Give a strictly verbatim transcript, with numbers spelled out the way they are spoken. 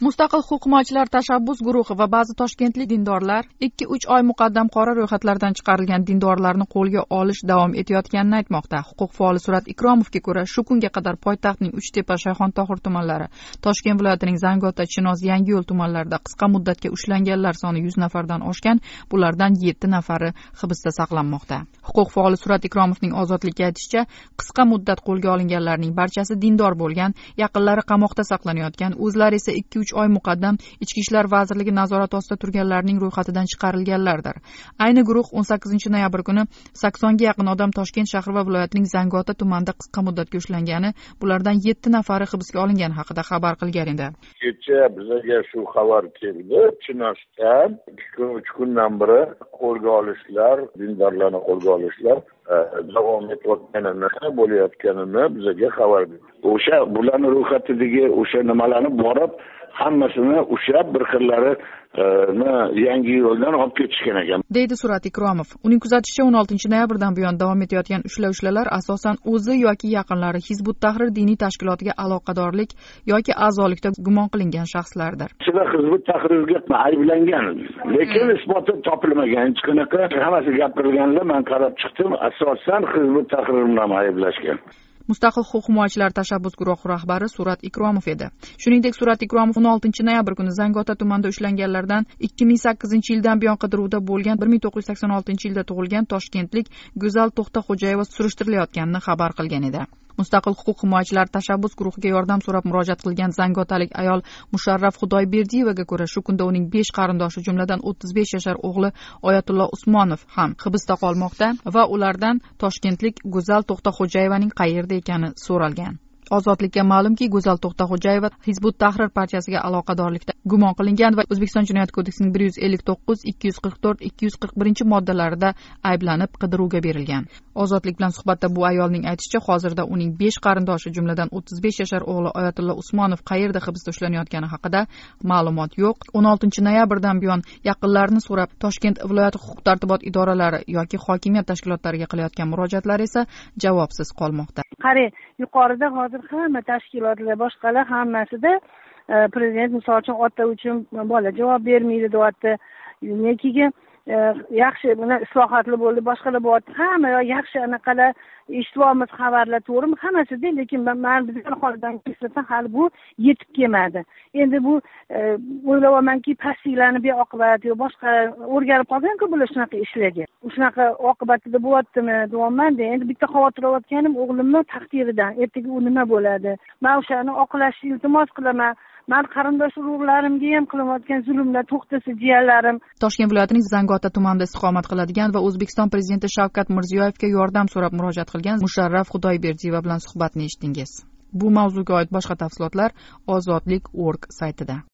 Mustaqil huquq himoyachilar tashabbus guruhi va ba'zi toshkentlik dindorlar ikki uch oy muqaddam qora ro'yxatlardan chiqarilgan dindorlarni qo'lga olish davom etayotganini aytmoqda. Huquq faoli Surat Ikromovga ko'ra, shu kunga qadar poytaxtning Uchtepa, Shayxontohur tumanlari, Toshkent viloyatining Zangiota, Chinoz, Yangiyo'l tumanlarida qisqa muddatga ushlanganlar soni yuz nafardan oshgan, bulardan yetti nafari hibsda saqlanmoqda. Huquq faoli Surat Ikromovning ozodlikka aytishicha, qisqa muddat qo'lga olinganlarning barchasi dindor bo'lgan, yaqinlari qamoqda saqlanayotgan, o'zlari esa ikki uch oy muqaddam Ichki ishlar vazirligi nazorati ostida turganlarning ro'yxatidan chiqarilganlardir. Ayni guruh o'n sakkizinchi noyabr kuni saksonga yaqin odam Toshkent shahri va viloyatining Zangiota tumanida qisqa muddatga ushlangani, bulardan yetti nafari hibsga olingani haqida xabar qilgan edi. Kecha bizga shu xabar keldi. Chinozdan ikki uch kundan beri qo'lga olishlar, dindorlarni qo'lga olishlar davom etayotganini, bo'layotganini bizga xabar berdi. O'sha bularning ro'yxatidagi o'sha nimalarni borib hammasini ushlab bir xillari yangi yo'ldan olib ketishgan ekan, deydi Surat Ikromov. Uning kuzatishicha o'n oltinchi noyabrdan buyon davom etayotgan ushla-ushlalar asosan o'zi yoki yaqinlari Hizbut Tahrir diniy tashkilotiga aloqadorlik yoki a'zolikda gumon qilingan shaxslardir. Sizlar Hizbut Tahrirga ayblangan, lekin isboti topilmagan. Hech qanaqa hammasi gapirilganlar, men qarab chiqdim, asosan Hizbut Tahrir bilan ayblashgan. Mustaqil huquq himoyachilar tashabbus guruhi rahbari Surat Ikromov edi. Shuningdek, Surat Ikromov o'n oltinchi noyabr kuni Zangiota tumanida ushlanganlardan ikki ming sakkizinchi yildan buyon qidiruvda bo'lgan bir ming to'qqiz yuz sakson oltinchi yilda tug'ilgan toshkentlik Go'zal To'xtaxo'jayeva surishtirilayotganini xabar qilgan edi. Mustaqil huquq himoyachilar tashabbus guruhiga yordam so'rab murojaat qilgan zangiotalik ayol Musharraf Xudoyberdiyevaga ko'ra, shu kunda uning besh qarindoshi, jumladan o'ttiz besh yashar o'g'li Oyatullo Usmonov ham hibsda qolmoqda va ulardan toshkentlik Go'zal To'xtaxo'jayevaning qayerda ekani so'ralgan. Ozodlikka ma'lumki, Go'zal To'xtaxo'jayeva Hizbut Tahrir partiyasiga aloqadorlikda gumon qilingan va O'zbekiston Jinoyat kodeksining bir yuz ellik to'qqiz, ikki yuz qirq to'rt, ikki yuz qirq birinchi moddalarida ayblanib qidiruvga berilgan. Ozodlik bilan suhbatda bu ayolning aytishicha, hozirda uning besh qarindoshi, jumladan o'ttiz besh yashar o'g'li Oyatullo Usmonov qayerda hibsda ushlanayotgani haqida ma'lumot yo'q. o'n oltinchi noyabrdan buyon yaqinlarini so'rab Toshkent viloyat huquq-tartibot idoralari yoki hokimiyat tashkilotlariga qilayotgan murojaatlar esa javobsiz qolmoqda. Qarang, yuqorida hozir hamma tashkilotlar, boshqalar hammasida prezident misol uchun ota uchun bola javob bermaydi deyapti. Nekiga yaxshi buni islohotli bo'ldi, boshqalar bo'lyapti. Hamma yaxshi anaqalar eshitamiz xabarlar, to'g'rimi? Hammasida, lekin men bizning holidan keslasam hali bu yetib kelmadi. Endi bu o'ylaymanki, pastliklarni beoqibat yo boshqa o'rganib qolgan-ku bular shunaqa ishlarga. Shunaqa oqibatida bo'lyaptimi, deyapman-da. Endi bitta xavotir olayotganim o'g'limni taqdiridan. Ertaga u nima bo'ladi? Men o'shani oqlashni iltimos qilaman. Men qarindosh urug'larimga ham qilayotgan zulmlar to'xtasa, jiyanlarim. Toshkent viloyatining Zangiota tumanida istiqomat qiladigan va O'zbekiston prezidenti Shavkat Mirziyoyevga yordam so'rab murojaat qilgan Musharraf Xudoyberdiyeva bilan suhbatni eshitdingiz. Bu mavzuga oid boshqa tafsilotlar ozodlik точка org saytida.